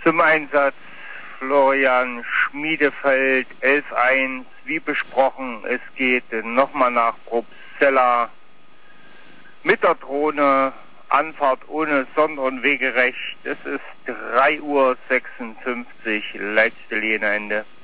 Zum Einsatz Florian Schmiedefeld 11-1, wie besprochen, es geht nochmal nach Probstzella mit der Drohne, Anfahrt ohne Sonder- und Wegerecht. Es ist 3:56 Uhr, Leitstelle Jena Ende.